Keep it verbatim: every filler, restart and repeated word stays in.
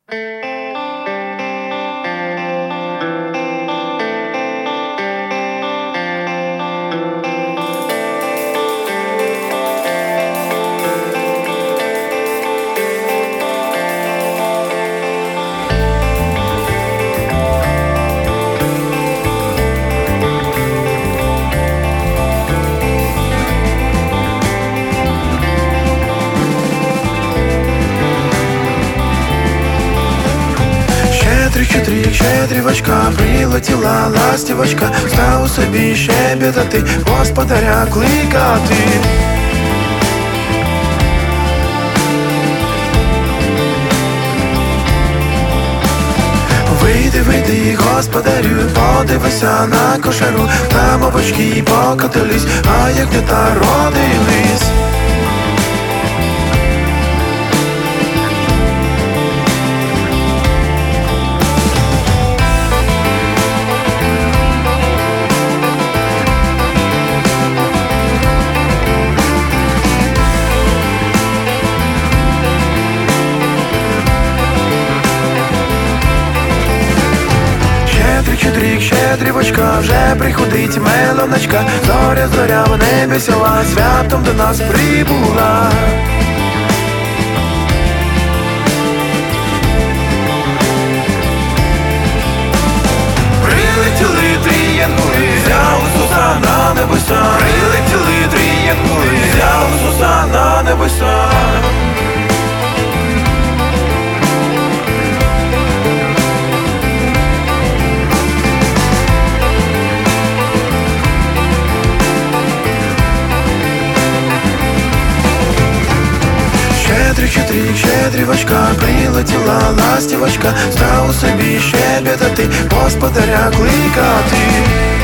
Щедрик, щедрівочка, прилетіла ластівочка, став у собі щебетати, господаря кликати. Вийди, вийди, господарю, подивися на кошару, там овочки покотились, а як не та родились. Щедрик, щедрівочка, вже приходить мелоночка, зоря, зоря в небі сяла, святом до нас прибула. Прилетіли три янголи, взяв Ісуса на небеса. Прилетіли три янголи, взяв Ісуса на небеса. Щедрик, щедрівочка, прилетіла ластівочка, став у собі щебетати, господаря кликати.